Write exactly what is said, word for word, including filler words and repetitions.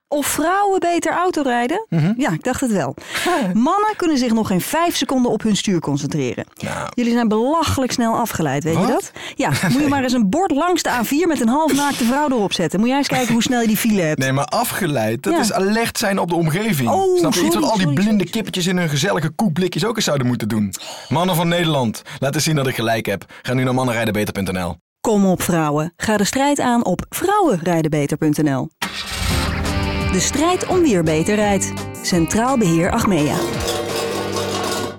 Of vrouwen beter autorijden? Mm-hmm. Ja, ik dacht het wel. Mannen kunnen zich nog geen vijf seconden op hun stuur concentreren. Nou. Jullie zijn belachelijk snel afgeleid, weet Wat? je dat? Ja, nee. Moet je maar eens een bord langs de A vier met een halfnaakte vrouw erop zetten. Moet jij eens kijken hoe snel je die file hebt. Nee, maar afgeleid, dat ja. is alert zijn op de omgeving. Oh, Snap je? Sorry, iets wat al die sorry, blinde sorry. kippetjes in hun gezellige koekblikjes ook eens zouden moeten doen. Mannen van Nederland, laat eens zien dat ik gelijk heb. Ga nu naar mannenrijdenbeter punt n l. Kom op vrouwen, ga de strijd aan op vrouwenrijdenbeter punt n l. De strijd om wie er beter rijdt. Centraal Beheer Achmea.